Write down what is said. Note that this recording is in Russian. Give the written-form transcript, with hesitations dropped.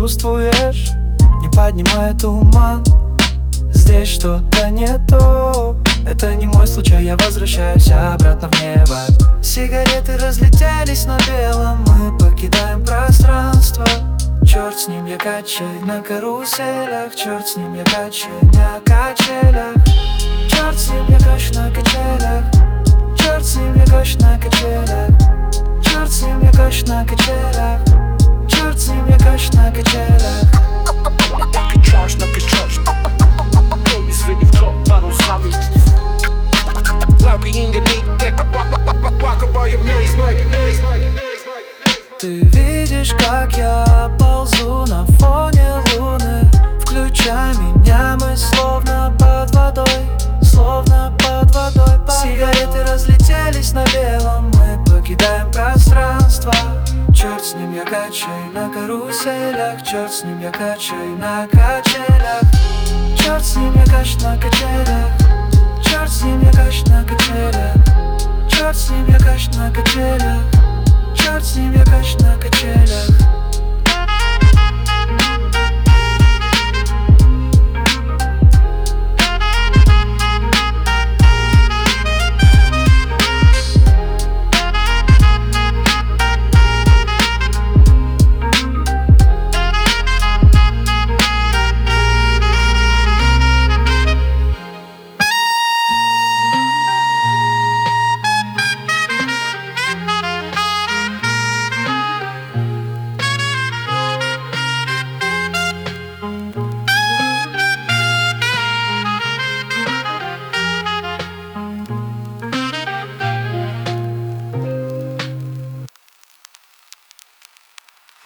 чувствуешь, не поднимай туман. Здесь что-то не то. Это не мой случай, я возвращаюсь обратно в небо. Сигареты разлетелись на белом, мы покидаем пространство. Черт с ним, я качаю на каруселях. Черт с ним, я качаю на качелях. Черт с ним, я качу на качелях. Черт с ним, я качу на качелях. Черт с ним, я качу на качелях. Черт с ним, я качу на качелях. Ты видишь, как я ползу на фоне луны. Включай меня, мы словно под водой. Словно под водой. Сигареты разлетелись на белом, мы покидаем пространство. Черт с ним, я качаю на каруселях. Черт с ним, я качаю на качелях. Черт с ним, я качу на качелях. Черт с ним, я качу на качелях. Черт с ним, я качу на качелях. Черт с ним, я качу на качелях.